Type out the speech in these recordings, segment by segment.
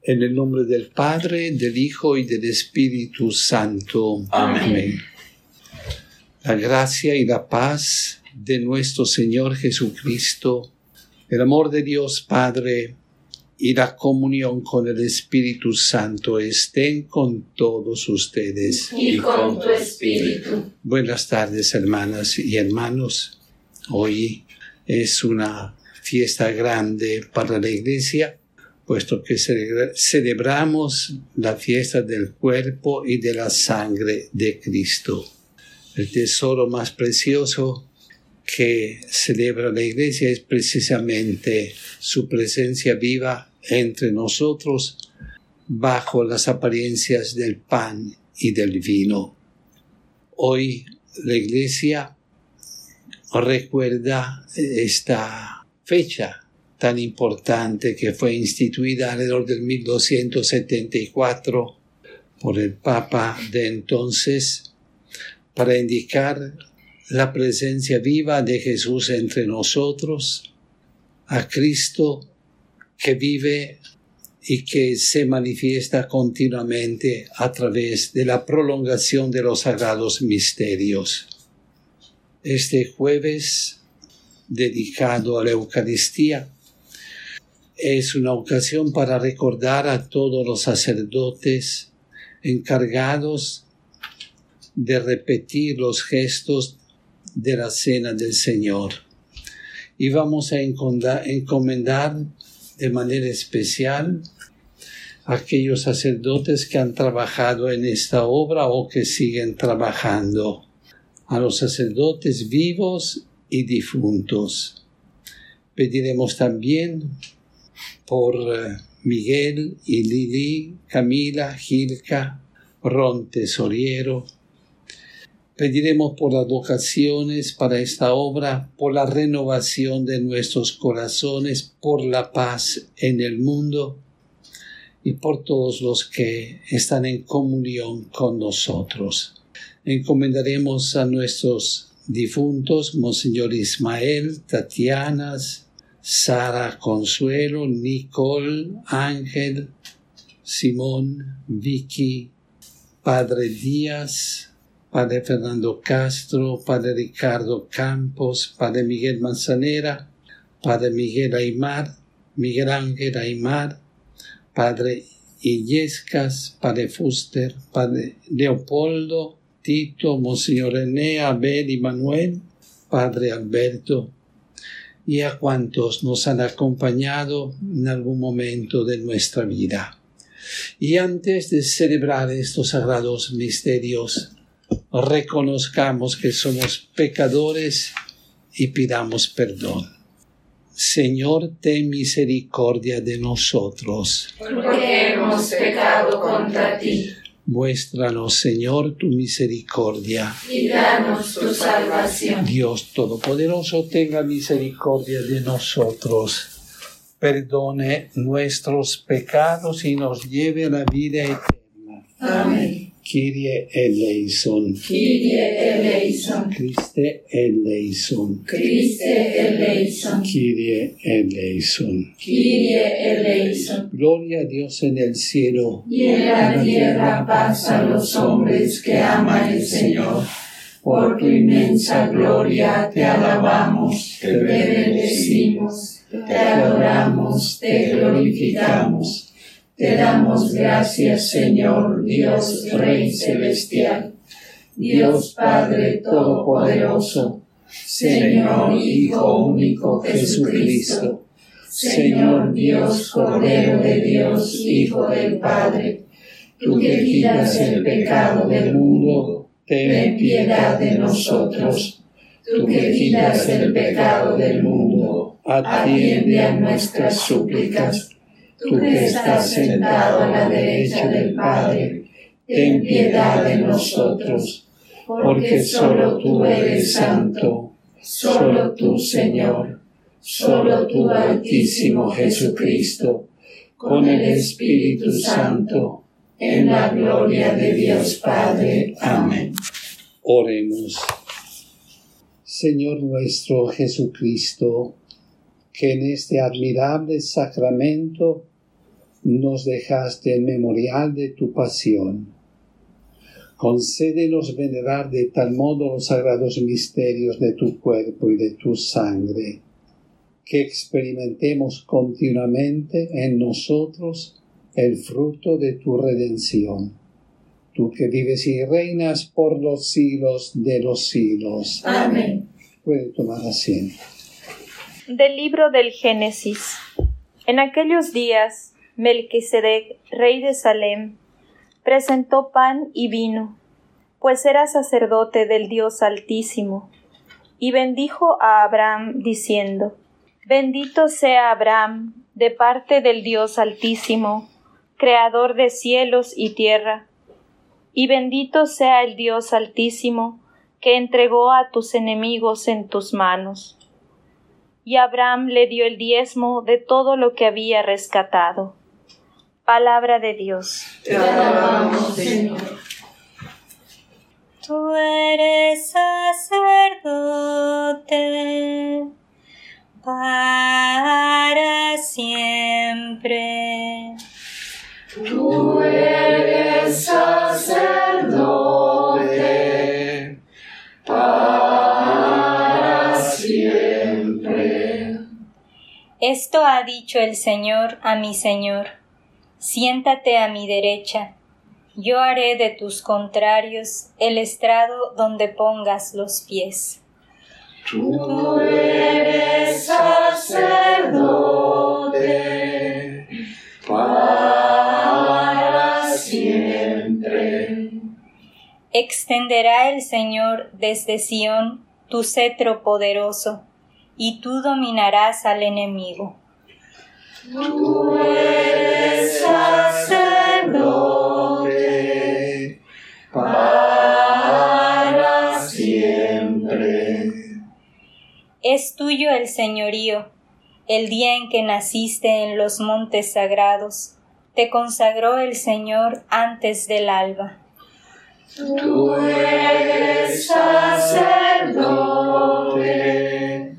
En el nombre del Padre, del Hijo y del Espíritu Santo. Amén. La gracia y la paz de nuestro Señor Jesucristo, el amor de Dios Padre y la comunión con el Espíritu Santo estén con todos ustedes. Y con tu espíritu. Buenas tardes, hermanas y hermanos. Hoy es una fiesta grande para la Iglesia, puesto que celebramos la fiesta del cuerpo y de la sangre de Cristo. El tesoro más precioso que celebra la Iglesia es precisamente su presencia viva entre nosotros bajo las apariencias del pan y del vino. Hoy la Iglesia recuerda esta fecha tan importante que fue instituida alrededor del 1274 por el Papa de entonces para indicar la presencia viva de Jesús entre nosotros, a Cristo que vive y que se manifiesta continuamente a través de la prolongación de los sagrados misterios. Este jueves, dedicado a la Eucaristía, es una ocasión para recordar a todos los sacerdotes encargados de repetir los gestos de la Cena del Señor. Y vamos a encomendar de manera especial a aquellos sacerdotes que han trabajado en esta obra o que siguen trabajando, a los sacerdotes vivos y difuntos. Pediremos también por Miguel y Lili, Camila, Gilka, Ron Tesoriero. Pediremos por las vocaciones para esta obra, por la renovación de nuestros corazones, por la paz en el mundo y por todos los que están en comunión con nosotros. Encomendaremos a nuestros difuntos, Monseñor Ismael, Tatiana, Sara, Consuelo, Nicole, Ángel, Simón, Vicky, Padre Díaz, Padre Fernando Castro, Padre Ricardo Campos, Padre Miguel Manzanera, Padre Miguel Aymar, Miguel Ángel Aymar, Padre Illescas, Padre Fuster, Padre Leopoldo, Tito, Monseñor René, Abel y Manuel, Padre Alberto, y a cuantos nos han acompañado en algún momento de nuestra vida. Y antes de celebrar estos sagrados misterios, reconozcamos que somos pecadores y pidamos perdón. Señor, ten misericordia de nosotros, porque hemos pecado contra ti. Muéstranos, Señor, tu misericordia Y danos tu salvación. Dios Todopoderoso, tenga misericordia de nosotros, perdone nuestros pecados y nos lleve a la vida eterna. Amén. Kyrie eleison. Kyrie eleison. Christe eleison. Christe eleison. Kyrie eleison. Kyrie eleison. Gloria a Dios en el cielo. Y en la tierra paz a los hombres que aman el Señor. Por tu inmensa gloria te alabamos, te bendecimos, te adoramos, te glorificamos. Te damos gracias, Señor, Dios Rey Celestial, Dios Padre Todopoderoso, Señor Hijo único Jesucristo, Señor Dios Cordero de Dios, Hijo del Padre, tú que quitas el pecado del mundo, ten piedad de nosotros. Tú que quitas el pecado del mundo, atiende a nuestras súplicas. Tú que estás sentado a la derecha del Padre, ten piedad de nosotros, porque solo tú eres santo, solo tú, Señor, solo tú, Altísimo Jesucristo, con el Espíritu Santo, en la gloria de Dios Padre. Amén. Oremos. Señor nuestro Jesucristo, que en este admirable sacramento nos dejaste en memorial de tu pasión. Concédenos venerar de tal modo los sagrados misterios de tu cuerpo y de tu sangre, que experimentemos continuamente en nosotros el fruto de tu redención. Tú que vives y reinas por los siglos de los siglos. Amén. Puede tomar asiento. Del libro del Génesis. En aquellos días, Melquisedec, rey de Salem, presentó pan y vino, pues era sacerdote del Dios Altísimo, y bendijo a Abraham, diciendo: Bendito sea Abraham, de parte del Dios Altísimo, creador de cielos y tierra, y bendito sea el Dios Altísimo, que entregó a tus enemigos en tus manos. Y Abraham le dio el diezmo de todo lo que había rescatado. Palabra de Dios. Te alabamos, Señor. Tú eres sacerdote para siempre. Tú eres sacerdote para siempre. Esto ha dicho el Señor a mi Señor: siéntate a mi derecha, yo haré de tus contrarios el estrado donde pongas los pies. Tú eres sacerdote para siempre. Extenderá el Señor desde Sión tu cetro poderoso, y tú dominarás al enemigo. Tú eres sacerdote para siempre. Es tuyo el señorío, el día en que naciste en los montes sagrados, te consagró el Señor antes del alba. Tú eres sacerdote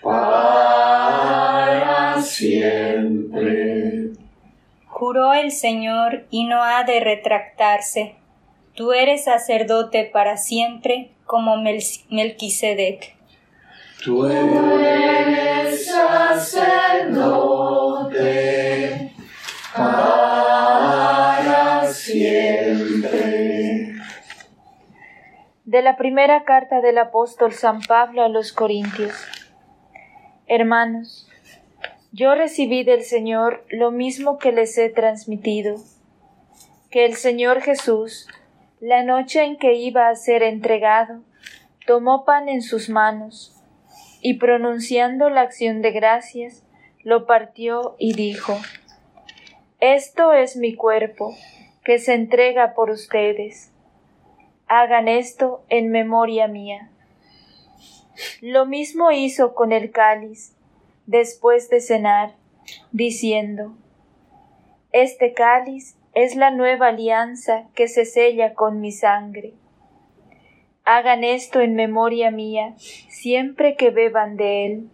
para siempre. Juró el Señor y no ha de retractarse. Tú eres sacerdote para siempre como Melquisedec. Tú eres sacerdote para siempre. De la primera carta del apóstol San Pablo a los Corintios. Hermanos, yo recibí del Señor lo mismo que les he transmitido, que el Señor Jesús, la noche en que iba a ser entregado, tomó pan en sus manos, y pronunciando la acción de gracias, lo partió y dijo: Esto es mi cuerpo, que se entrega por ustedes. Hagan esto en memoria mía. Lo mismo hizo con el cáliz, después de cenar, diciendo: Este cáliz es la nueva alianza que se sella con mi sangre. Hagan esto en memoria mía, siempre que beban de él.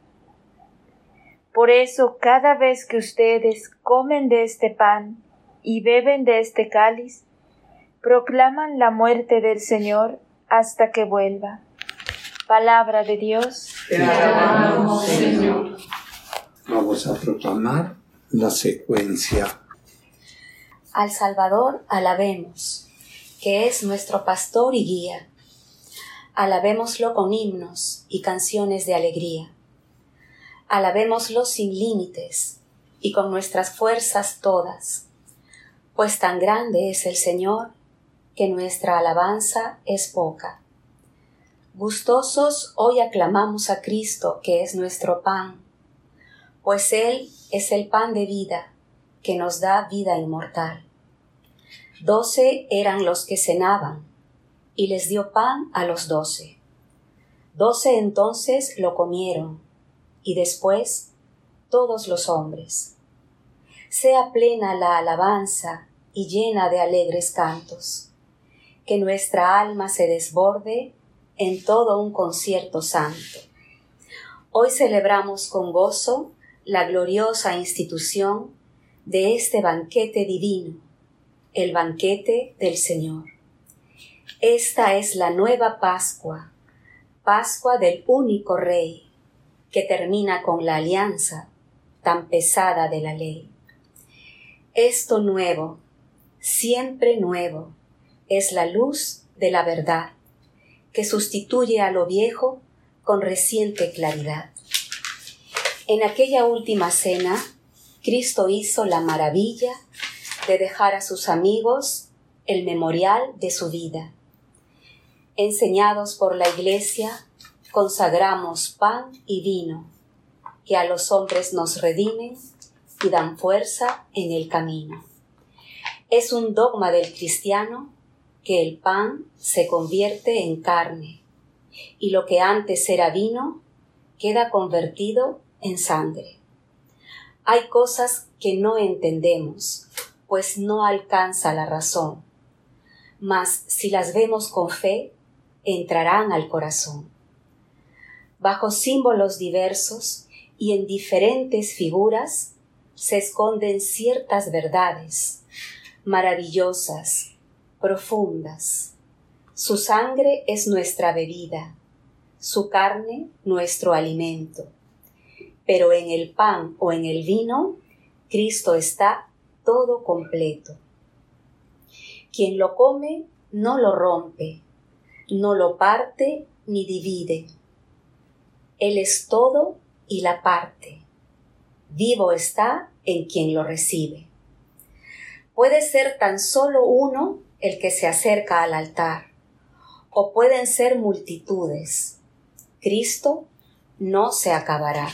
Por eso, cada vez que ustedes comen de este pan y beben de este cáliz, proclaman la muerte del Señor hasta que vuelva. Palabra de Dios. Te alabamos, Señor. Vamos a proclamar la secuencia. Al Salvador alabemos, que es nuestro pastor y guía. Alabémoslo con himnos y canciones de alegría. Alabémoslo sin límites y con nuestras fuerzas todas, pues tan grande es el Señor que nuestra alabanza es poca. Gustosos hoy aclamamos a Cristo, que es nuestro pan, pues Él es el pan de vida, que nos da vida inmortal. 12 eran los que cenaban, y les dio pan a los 12. 12 entonces lo comieron, y después todos los hombres. Sea plena la alabanza y llena de alegres cantos, que nuestra alma se desborde en todo un concierto santo. Hoy celebramos con gozo la gloriosa institución de este banquete divino, el banquete del Señor. Esta es la nueva Pascua, Pascua del único Rey, que termina con la alianza tan pesada de la ley. Esto nuevo, siempre nuevo, es la luz de la verdad, que sustituye a lo viejo con reciente claridad. En aquella última cena, Cristo hizo la maravilla de dejar a sus amigos el memorial de su vida. Enseñados por la Iglesia, consagramos pan y vino, que a los hombres nos redimen y dan fuerza en el camino. Es un dogma del cristiano que el pan se convierte en carne, y lo que antes era vino queda convertido en sangre. Hay cosas que no entendemos, pues no alcanza la razón, mas si las vemos con fe, entrarán al corazón. Bajo símbolos diversos y en diferentes figuras se esconden ciertas verdades maravillosas, profundas. Su sangre es nuestra bebida, su carne nuestro alimento. Pero en el pan o en el vino, Cristo está todo completo. Quien lo come no lo rompe, no lo parte ni divide. Él es todo y la parte. Vivo está en quien lo recibe. Puede ser tan solo uno el que se acerca al altar, o pueden ser multitudes. Cristo no se acabará.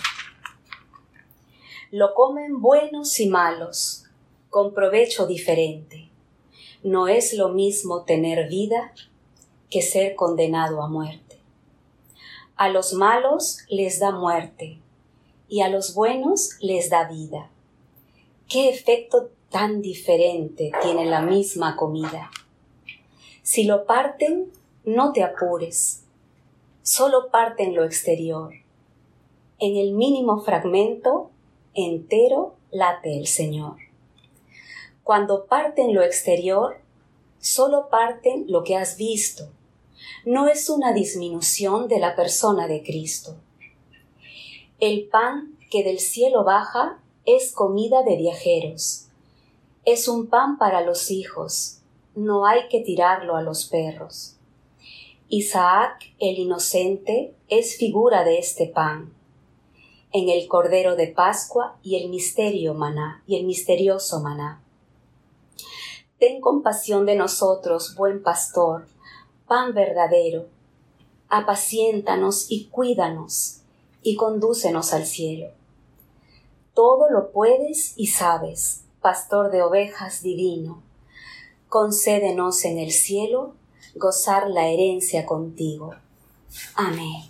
Lo comen buenos y malos, con provecho diferente. No es lo mismo tener vida que ser condenado a muerte. A los malos les da muerte, y a los buenos les da vida. ¿Qué efecto tan diferente tiene la misma comida? Si lo parten, no te apures. Solo parten lo exterior. En el mínimo fragmento, entero late el Señor. Cuando parten lo exterior, solo parten lo que has visto. No es una disminución de la persona de Cristo. El pan que del cielo baja es comida de viajeros. Es un pan para los hijos. No hay que tirarlo a los perros. Isaac, el inocente, es figura de este pan. En el Cordero de Pascua y el misterioso maná. Ten compasión de nosotros, buen pastor, pan verdadero. Apaciéntanos y cuídanos, y condúcenos al cielo. Todo lo puedes y sabes, pastor de ovejas divino. Concédenos en el cielo gozar la herencia contigo. Amén.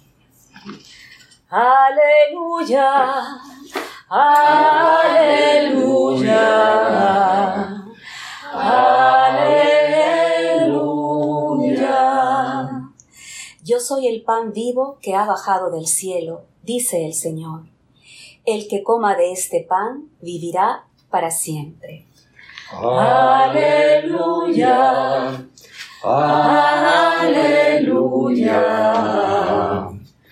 Aleluya, aleluya, aleluya. Yo soy el pan vivo que ha bajado del cielo, dice el Señor. El que coma de este pan vivirá para siempre. Aleluya, aleluya,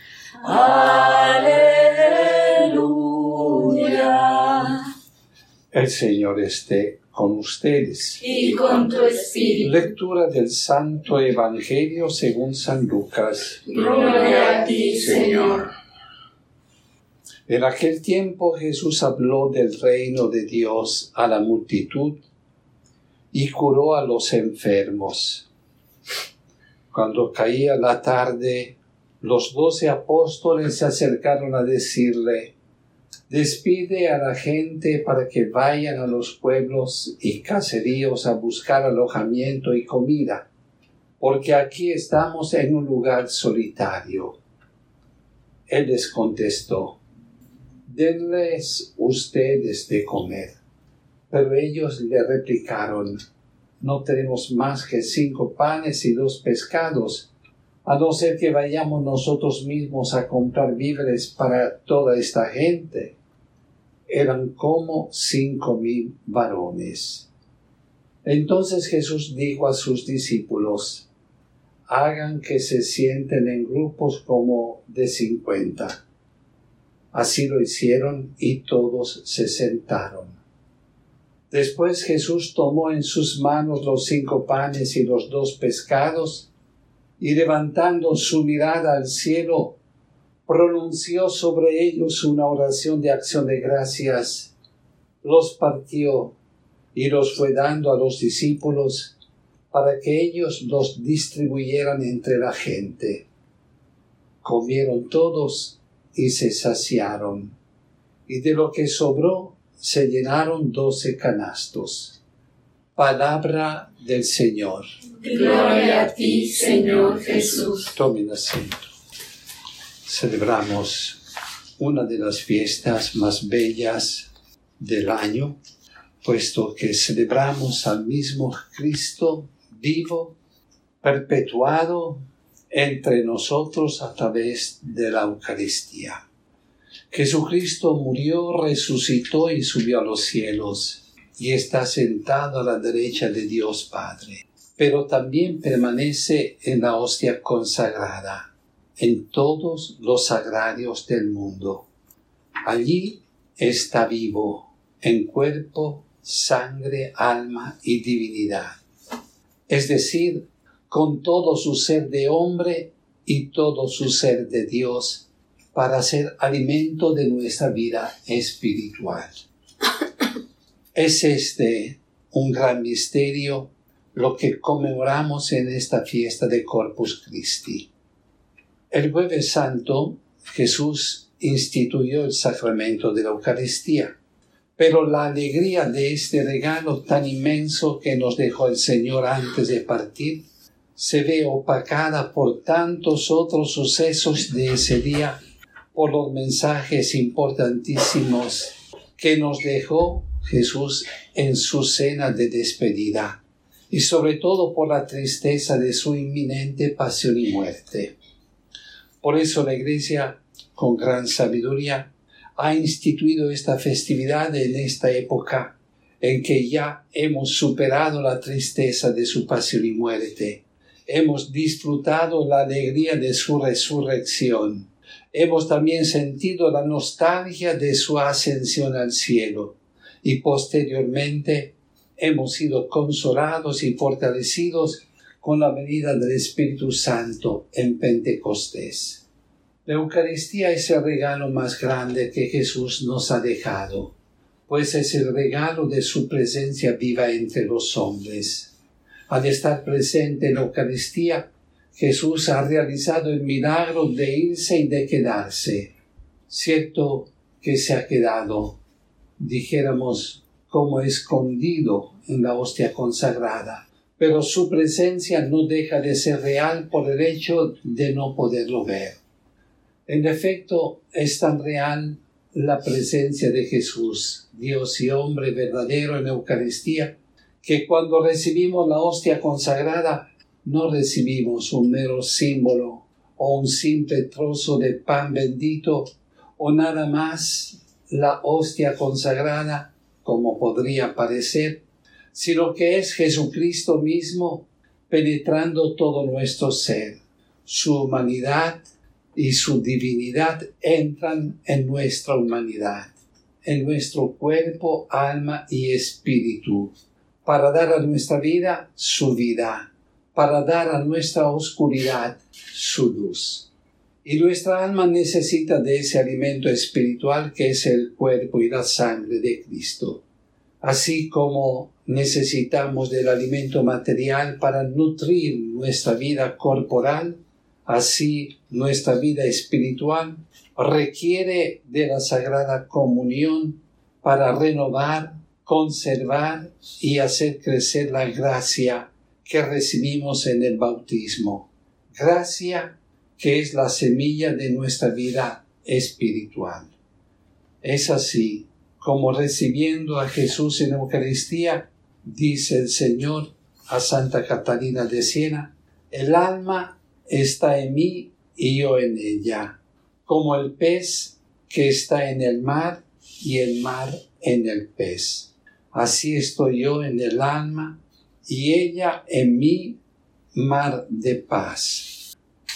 aleluya. El Señor esté con ustedes. Y con tu espíritu. Lectura del Santo Evangelio según San Lucas. Gloria a ti, Señor. En aquel tiempo Jesús habló del reino de Dios a la multitud y curó a los enfermos. Cuando caía la tarde, los 12 apóstoles se acercaron a decirle: despide a la gente para que vayan a los pueblos y caseríos a buscar alojamiento y comida, porque aquí estamos en un lugar solitario. Él les contestó: denles ustedes de comer. Pero ellos le replicaron: no tenemos más que 5 panes y 2 pescados, a no ser que vayamos nosotros mismos a comprar víveres para toda esta gente. eran como 5,000 varones. Entonces Jesús dijo a sus discípulos: hagan que se sienten en grupos como de 50. Así lo hicieron y todos se sentaron. Después Jesús tomó en sus manos los 5 panes y los 2 pescados, y levantando su mirada al cielo, pronunció sobre ellos una oración de acción de gracias, los partió y los fue dando a los discípulos para que ellos los distribuyeran entre la gente. Comieron todos y se saciaron, y de lo que sobró se llenaron 12 canastos. Palabra del Señor. Gloria a ti, Señor Jesús. Tomen asiento. Celebramos una de las fiestas más bellas del año, puesto que celebramos al mismo Cristo vivo, perpetuado entre nosotros a través de la Eucaristía. Jesucristo murió, resucitó y subió a los cielos, y está sentado a la derecha de Dios Padre, pero también permanece en la hostia consagrada, en todos los sagrarios del mundo. Allí está vivo, en cuerpo, sangre, alma y divinidad, es decir, con todo su ser de hombre y todo su ser de Dios, para ser alimento de nuestra vida espiritual. Es este un gran misterio lo que conmemoramos en esta fiesta de Corpus Christi. El Jueves Santo, Jesús instituyó el sacramento de la Eucaristía, pero la alegría de este regalo tan inmenso que nos dejó el Señor antes de partir se ve opacada por tantos otros sucesos de ese día, por los mensajes importantísimos que nos dejó Jesús en su cena de despedida, y sobre todo por la tristeza de su inminente pasión y muerte. Por eso la Iglesia, con gran sabiduría, ha instituido esta festividad en esta época en que ya hemos superado la tristeza de su pasión y muerte, hemos disfrutado la alegría de su resurrección, hemos también sentido la nostalgia de su ascensión al cielo, y posteriormente hemos sido consolados y fortalecidos con la venida del Espíritu Santo en Pentecostés. La Eucaristía es el regalo más grande que Jesús nos ha dejado, pues es el regalo de su presencia viva entre los hombres. Al estar presente en la Eucaristía, Jesús ha realizado el milagro de irse y de quedarse. Cierto que se ha quedado, dijéramos, como escondido en la hostia consagrada, pero su presencia no deja de ser real por el hecho de no poderlo ver. En efecto, es tan real la presencia de Jesús, Dios y hombre verdadero en la Eucaristía, que cuando recibimos la hostia consagrada no recibimos un mero símbolo o un simple trozo de pan bendito o nada más la hostia consagrada, como podría parecer, sino que es Jesucristo mismo penetrando todo nuestro ser. Su humanidad y su divinidad entran en nuestra humanidad, en nuestro cuerpo, alma y espíritu, para dar a nuestra vida su vida, para dar a nuestra oscuridad su luz. Y nuestra alma necesita de ese alimento espiritual que es el cuerpo y la sangre de Cristo. Así como necesitamos del alimento material para nutrir nuestra vida corporal, así nuestra vida espiritual requiere de la Sagrada Comunión para renovar, conservar y hacer crecer la gracia que recibimos en el bautismo. Gracia que es la semilla de nuestra vida espiritual. Es así como recibiendo a Jesús en Eucaristía, dice el Señor a Santa Catalina de Siena: el alma está en mí y yo en ella. Como el pez que está en el mar y el mar en el pez. Así estoy yo en el alma y ella en mi mar de paz.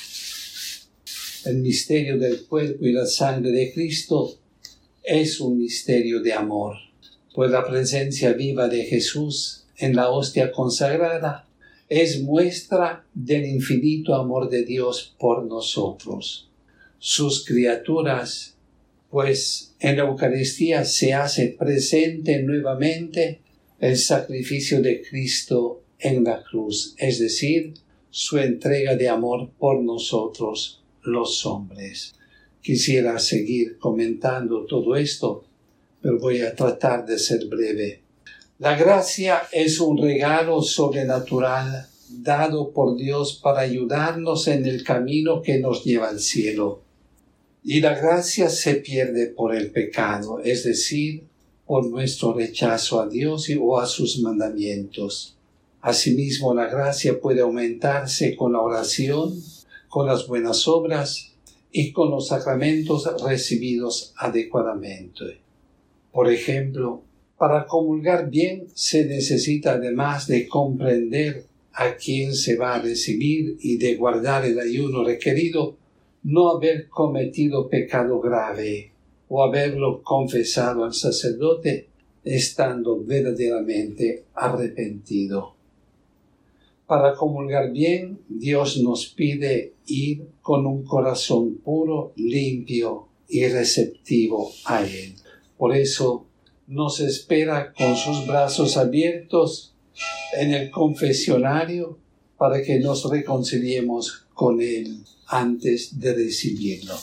El misterio del cuerpo y la sangre de Cristo es un misterio de amor, pues la presencia viva de Jesús en la hostia consagrada es muestra del infinito amor de Dios por nosotros, sus criaturas, pues en la Eucaristía se hace presente nuevamente el sacrificio de Cristo en la cruz, es decir, su entrega de amor por nosotros, los hombres. Quisiera seguir comentando todo esto, pero voy a tratar de ser breve. La gracia es un regalo sobrenatural dado por Dios para ayudarnos en el camino que nos lleva al cielo. Y la gracia se pierde por el pecado, es decir, por nuestro rechazo a Dios o a sus mandamientos. Asimismo, la gracia puede aumentarse con la oración, con las buenas obras y con los sacramentos recibidos adecuadamente. Por ejemplo, para comulgar bien se necesita, además de comprender a quién se va a recibir y de guardar el ayuno requerido, no haber cometido pecado grave o haberlo confesado al sacerdote estando verdaderamente arrepentido. Para comulgar bien, Dios nos pide ir con un corazón puro, limpio y receptivo a Él. Por eso nos espera con sus brazos abiertos en el confesionario para que nos reconciliemos con Él antes de recibirlo.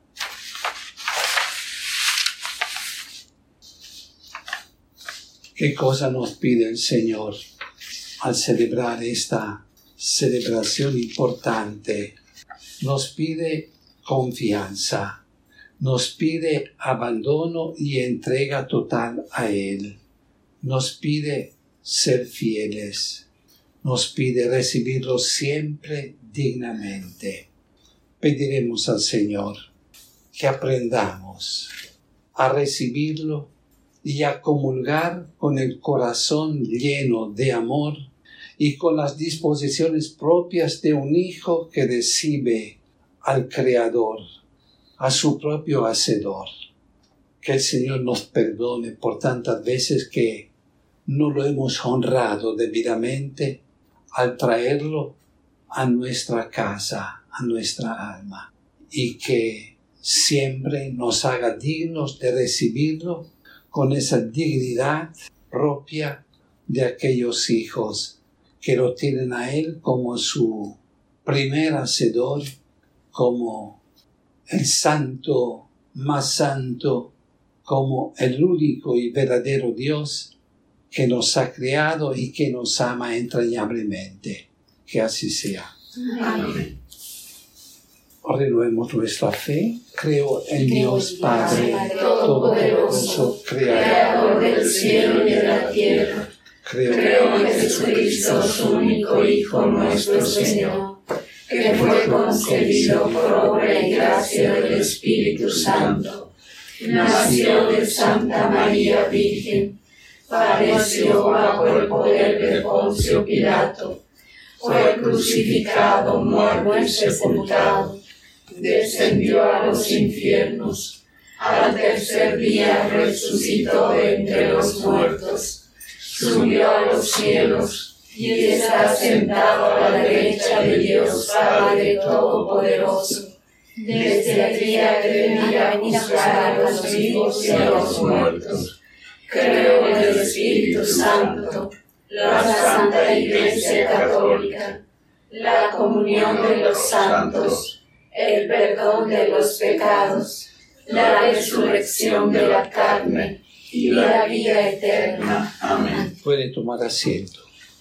¿Qué cosa nos pide el Señor al celebrar esta celebración importante? Nos pide confianza, nos pide abandono y entrega total a Él, nos pide ser fieles, nos pide recibirlo siempre dignamente. Pediremos al Señor que aprendamos a recibirlo y a comulgar con el corazón lleno de amor y con las disposiciones propias de un hijo que recibe al Creador, a su propio Hacedor. Que el Señor nos perdone por tantas veces que no lo hemos honrado debidamente al traerlo a nuestra casa, a nuestra alma, y que siempre nos haga dignos de recibirlo con esa dignidad propia de aquellos hijos que lo tienen a Él como su primer Hacedor, como el santo más santo, como el único y verdadero Dios que nos ha creado y que nos ama entrañablemente. Que así sea. Amén. Renovemos nuestra fe. Creo en Dios Padre Todopoderoso, Creador del cielo y de la tierra. Creo en Jesucristo, su único Hijo, nuestro Señor, que fue concebido por obra y gracia del Espíritu Santo. Nació de Santa María Virgen, padeció bajo el poder de Poncio Pilato, fue crucificado, muerto y sepultado, descendió a los infiernos, al tercer día resucitó de entre los muertos, subió a los cielos y está sentado a la derecha de Dios Padre Todopoderoso. Desde allí ha de venir a juzgar a los vivos y a los muertos. Creo en el Espíritu Santo, la Santa Iglesia Católica, la comunión de los santos, el perdón de los pecados, la resurrección de la carne y la vida eterna. Amén. Puede tomar asiento.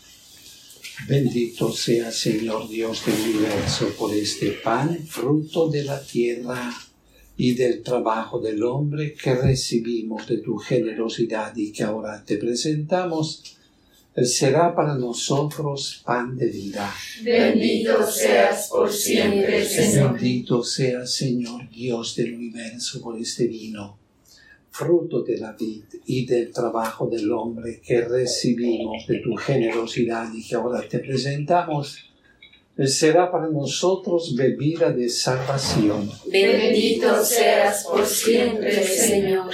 Bendito sea, Señor Dios del universo, por este pan, fruto de la tierra y del trabajo del hombre que recibimos de tu generosidad y que ahora te presentamos. Será para nosotros pan de vida. Bendito seas por siempre, Señor. Bendito sea, Señor Dios del universo, por este vino, fruto de la vid y del trabajo del hombre que recibimos de tu generosidad y que ahora te presentamos, será para nosotros bebida de salvación. Bendito seas por siempre, Señor.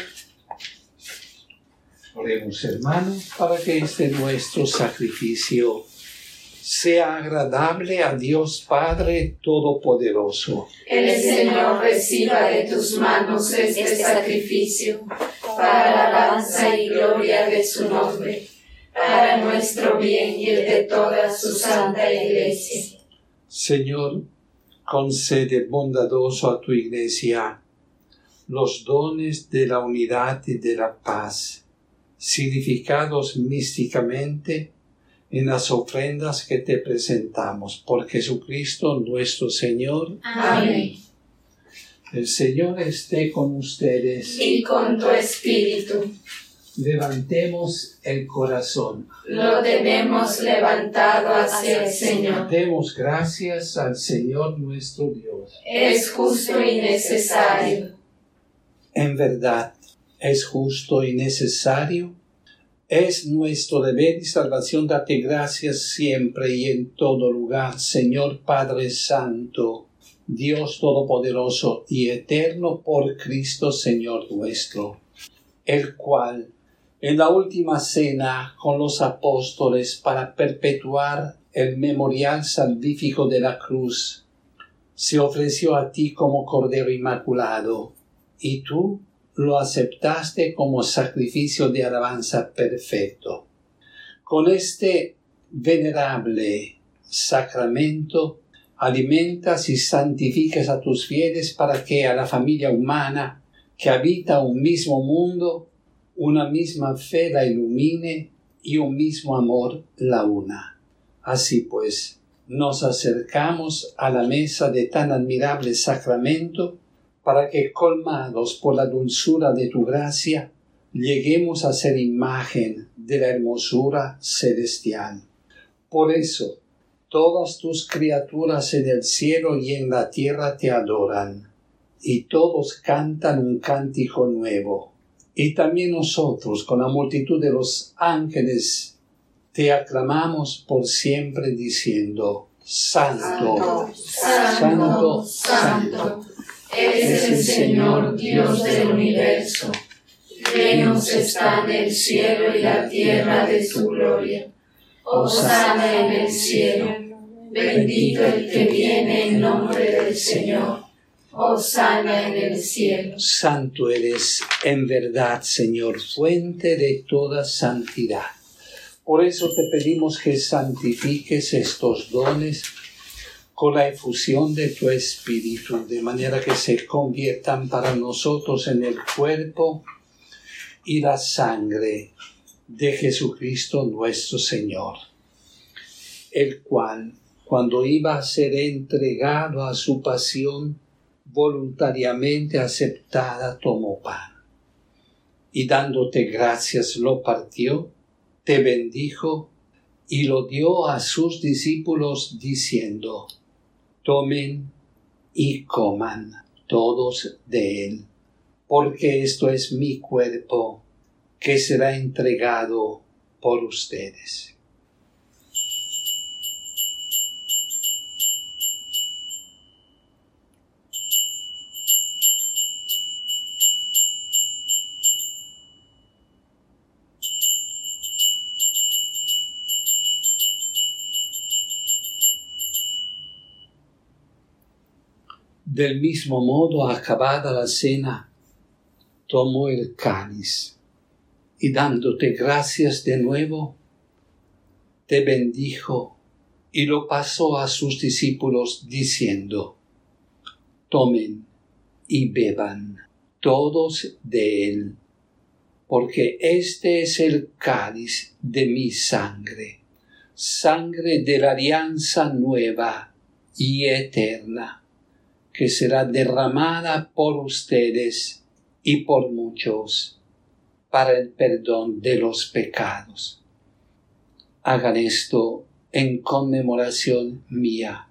Oremos, hermanos, para que este nuestro sacrificio sea agradable a Dios Padre Todopoderoso. El Señor reciba de tus manos este sacrificio para la alabanza y gloria de su nombre, para nuestro bien y el de toda su santa Iglesia. Señor, concede bondadoso a tu Iglesia los dones de la unidad y de la paz, significados místicamente en las ofrendas que te presentamos. Por Jesucristo nuestro Señor. Amén. El Señor esté con ustedes. Y con tu espíritu. Levantemos el corazón. Lo tenemos levantado hacia el Señor. Demos gracias al Señor nuestro Dios. Es justo y necesario. En verdad, es justo y necesario. Es nuestro deber y salvación darte gracias siempre y en todo lugar, Señor Padre Santo, Dios Todopoderoso y Eterno, por Cristo Señor nuestro, el cual, en la última cena con los apóstoles para perpetuar el memorial salvífico de la cruz, se ofreció a ti como Cordero Inmaculado, y tú lo aceptaste como sacrificio de alabanza perfecto. Con este venerable sacramento alimentas y santificas a tus fieles para que a la familia humana que habita un mismo mundo, una misma fe la ilumine y un mismo amor la una. Así pues, nos acercamos a la mesa de tan admirable sacramento para que, colmados por la dulzura de tu gracia, lleguemos a ser imagen de la hermosura celestial. Por eso, todas tus criaturas en el cielo y en la tierra te adoran, y todos cantan un cántico nuevo. Y también nosotros, con la multitud de los ángeles, te aclamamos por siempre diciendo: Santo, Santo, Santo. Es el Señor Dios del universo. Llenos están el cielo y la tierra de su gloria. Hosana en el cielo. Bendito el que viene en nombre del Señor. Hosana en el cielo. Santo eres en verdad, Señor, fuente de toda santidad. Por eso te pedimos que santifiques estos dones con la efusión de tu Espíritu, de manera que se conviertan para nosotros en el cuerpo y la sangre de Jesucristo nuestro Señor, el cual, cuando iba a ser entregado a su pasión, voluntariamente aceptada, tomó pan, y dándote gracias lo partió, te bendijo y lo dio a sus discípulos diciendo: Tomen y coman todos de él, porque esto es mi cuerpo que será entregado por ustedes. Del mismo modo, acabada la cena, tomó el cáliz y dándote gracias de nuevo, te bendijo y lo pasó a sus discípulos diciendo: Tomen y beban todos de él, porque este es el cáliz de mi sangre, sangre de la alianza nueva y eterna, que será derramada por ustedes y por muchos para el perdón de los pecados. Hagan esto en conmemoración mía.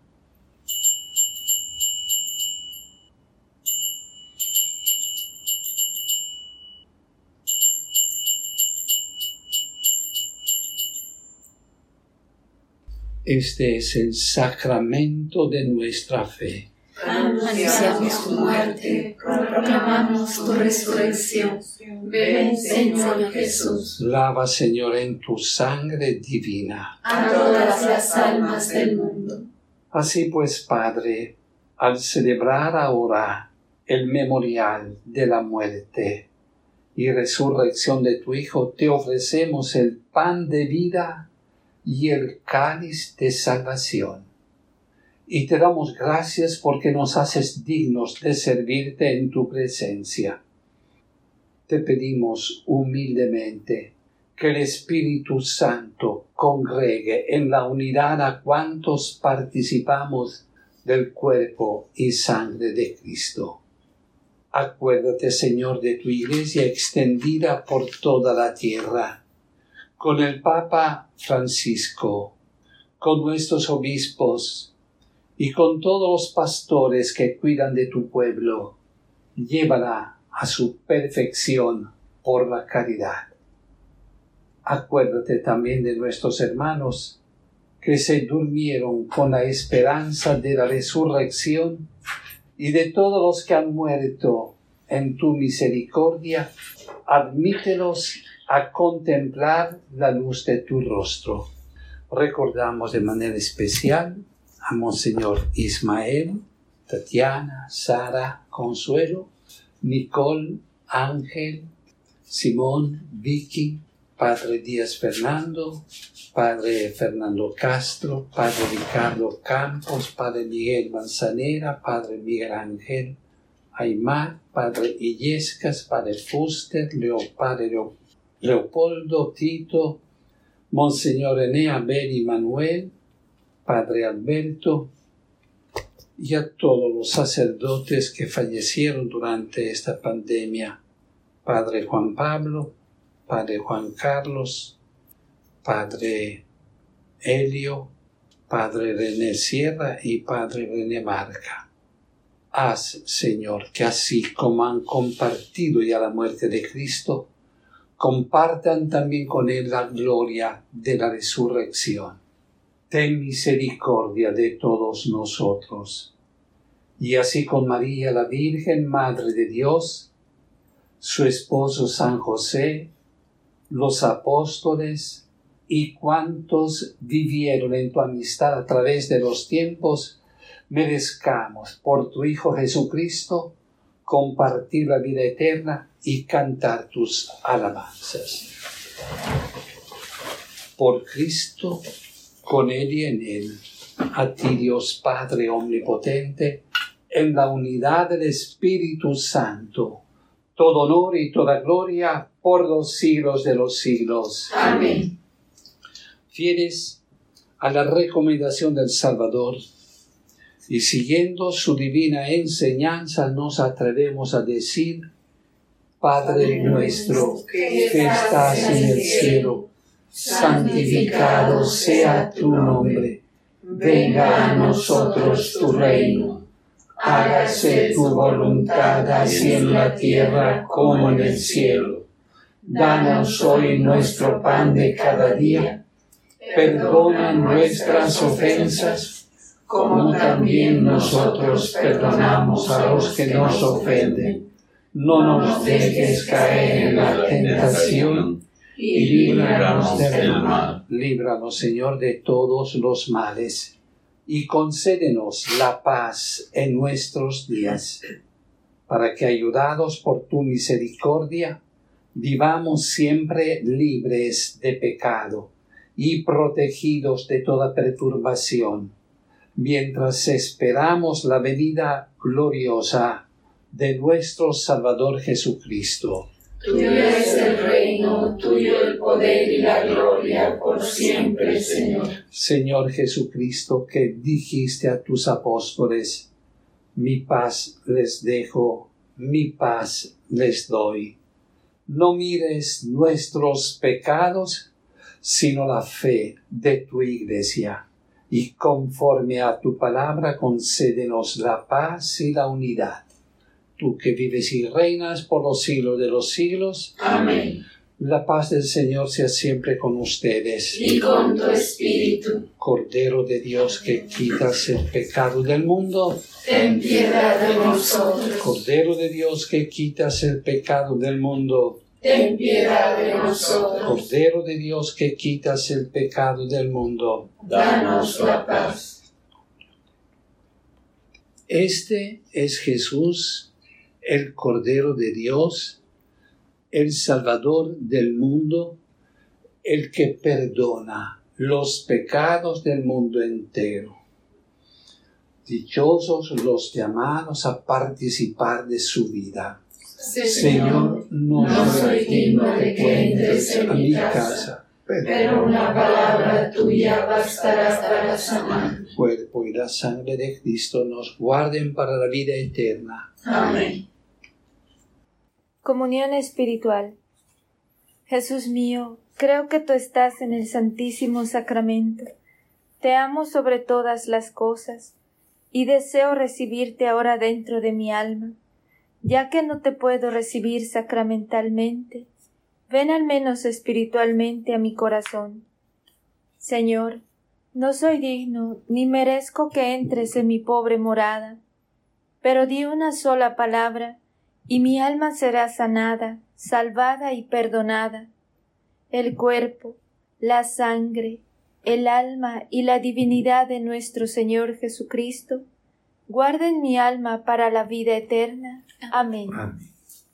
Este es el sacramento de nuestra fe. Anunciamos tu muerte, proclamamos tu resurrección. Ven, Señor Jesús. Lava, Señor, en tu sangre divina a todas las almas del mundo. Así pues, Padre, al celebrar ahora el memorial de la muerte y resurrección de tu Hijo, te ofrecemos el pan de vida y el cáliz de salvación. Y te damos gracias porque nos haces dignos de servirte en tu presencia. Te pedimos humildemente que el Espíritu Santo congregue en la unidad a cuantos participamos del cuerpo y sangre de Cristo. Acuérdate, Señor, de tu Iglesia extendida por toda la tierra, con el Papa Francisco, con nuestros obispos, y con todos los pastores que cuidan de tu pueblo. Llévala a su perfección por la caridad. Acuérdate también de nuestros hermanos que se durmieron con la esperanza de la resurrección y de todos los que han muerto en tu misericordia. Admítelos a contemplar la luz de tu rostro. Recordamos de manera especial a Monseñor Ismael, Tatiana, Sara, Consuelo, Nicole, Ángel, Simón, Vicky, Padre Díaz Fernando, Padre Fernando Castro, Padre Ricardo Campos, Padre Miguel Manzanera, Padre Miguel Ángel Aymar, Padre Illescas, Padre Fuster, Padre Leopoldo, Tito, Monseñor René, Abel y Manuel, Padre Alberto, y a todos los sacerdotes que fallecieron durante esta pandemia, Padre Juan Pablo, Padre Juan Carlos, Padre Helio, Padre René Sierra y Padre René Marca. Haz, Señor, que así como han compartido ya la muerte de Cristo, compartan también con Él la gloria de la resurrección. Ten misericordia de todos nosotros. Y así con María, la Virgen, Madre de Dios, su esposo San José, los apóstoles y cuantos vivieron en tu amistad a través de los tiempos, merezcamos por tu Hijo Jesucristo compartir la vida eterna y cantar tus alabanzas. Por Cristo, con Él y en Él, a ti Dios Padre Omnipotente, en la unidad del Espíritu Santo, todo honor y toda gloria por los siglos de los siglos. Amén. Fieles a la recomendación del Salvador y siguiendo su divina enseñanza, nos atrevemos a decir: Padre nuestro que estás en el cielo, santificado sea tu nombre. Venga a nosotros tu reino. Hágase tu voluntad así en la tierra como en el cielo. Danos hoy nuestro pan de cada día. Perdona nuestras ofensas, como también nosotros perdonamos a los que nos ofenden. No nos dejes caer en la tentación y líbranos del mal. Líbranos, Señor, de todos los males, y concédenos la paz en nuestros días, para que, ayudados por tu misericordia, vivamos siempre libres de pecado y protegidos de toda perturbación, mientras esperamos la venida gloriosa de nuestro Salvador Jesucristo. Tuyo es el reino, tuyo el poder y la gloria por siempre, Señor. Señor Jesucristo, que dijiste a tus apóstoles: mi paz les dejo, mi paz les doy. No mires nuestros pecados, sino la fe de tu Iglesia, y conforme a tu palabra concédenos la paz y la unidad. Tú que vives y reinas por los siglos de los siglos. Amén. La paz del Señor sea siempre con ustedes. Y con tu espíritu. Cordero de Dios que quitas el pecado del mundo, ten piedad de nosotros. Cordero de Dios que quitas el pecado del mundo, ten piedad de nosotros. Cordero de Dios que quitas el pecado del mundo, danos la paz. Este es Jesús, el Cordero de Dios, el Salvador del mundo, el que perdona los pecados del mundo entero. Dichosos los llamados a participar de su vida. Señor, no soy digno de que entres en mi casa, pero una palabra tuya bastará para sanar. El cuerpo y la sangre de Cristo nos guarden para la vida eterna. Amén. Comunión espiritual. Jesús mío, creo que tú estás en el Santísimo Sacramento. Te amo sobre todas las cosas y deseo recibirte ahora dentro de mi alma. Ya que no te puedo recibir sacramentalmente, ven al menos espiritualmente a mi corazón. Señor, no soy digno ni merezco que entres en mi pobre morada, pero di una sola palabra y mi alma será sanada, salvada y perdonada. El cuerpo, la sangre, el alma y la divinidad de nuestro Señor Jesucristo guarden mi alma para la vida eterna. Amén. Amén.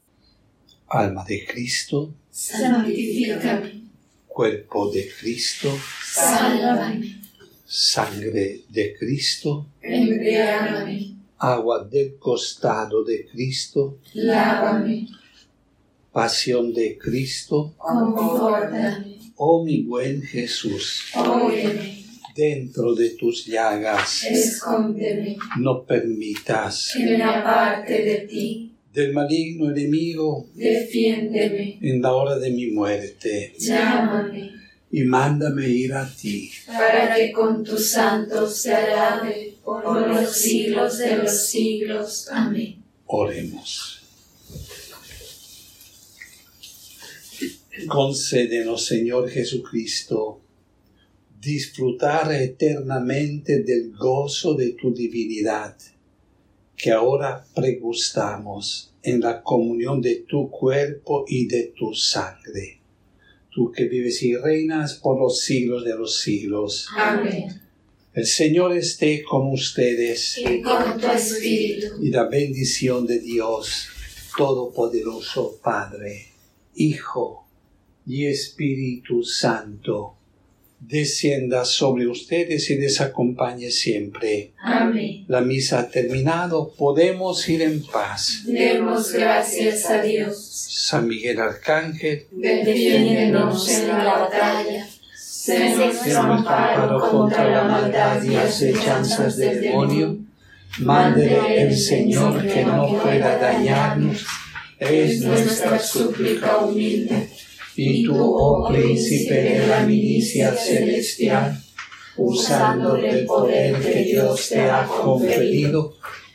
Alma de Cristo, santifícame. Cuerpo de Cristo, sálvame. Sangre de Cristo, embriágame. Agua del costado de Cristo, lávame. Pasión de Cristo, confórtame. Oh mi buen Jesús, óyeme. Dentro de tus llagas, escóndeme. No permitas que me aparte de ti. Del maligno enemigo, defiéndeme. En la hora de mi muerte, llámame. Y mándame ir a ti, para que con tus santos te alabe por los siglos de los siglos. Amén. Oremos. Concédenos, Señor Jesucristo, disfrutar eternamente del gozo de tu divinidad, que ahora pregustamos en la comunión de tu cuerpo y de tu sangre. Tú que vives y reinas por los siglos de los siglos. Amén. El Señor esté con ustedes. Y con tu espíritu. Y la bendición de Dios Todopoderoso, Padre, Hijo y Espíritu Santo, descienda sobre ustedes y les acompañe siempre. Amén. La misa ha terminado, podemos ir en paz. Demos gracias a Dios. San Miguel Arcángel, defiéndenos en la batalla. Sé nuestro amparo contra la maldad y acechanzas del demonio. Mande el Señor que no pueda dañarnos, es nuestra súplica humilde. Y tú, oh príncipe de la milicia celestial, usando del poder que Dios te ha conferido,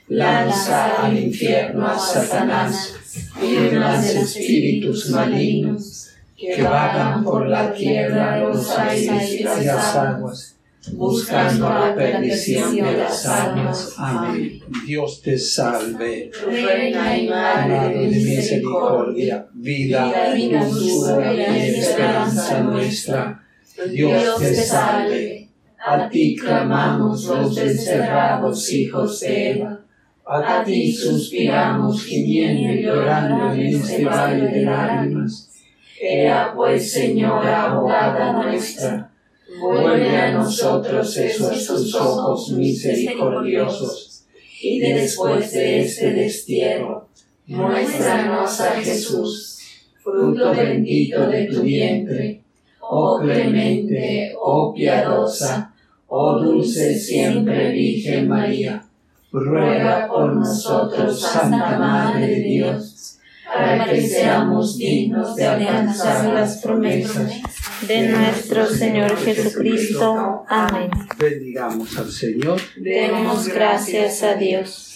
lanza al infierno a Satanás y demás espíritus malignos que vagan por la tierra, los aires y las aguas, buscando la perdición de las almas. Amén. Dios te salve, Reina y Madre de misericordia, vida, dulzura y esperanza nuestra. Dios te salve. A ti clamamos los desterrados hijos de Eva. A ti suspiramos gimiendo y llorando en este valle de lágrimas. Ea pues, Señora, abogada nuestra, vuelve a nosotros esos tus ojos misericordiosos, y después de este destierro, muéstranos a Jesús, fruto bendito de tu vientre. Oh clemente, oh piadosa, oh dulce siempre Virgen María, ruega por nosotros, Santa Madre de Dios, para que seamos dignos de alcanzar las promesas de nuestro Señor Jesucristo. Amén. Bendigamos al Señor. Demos gracias a Dios.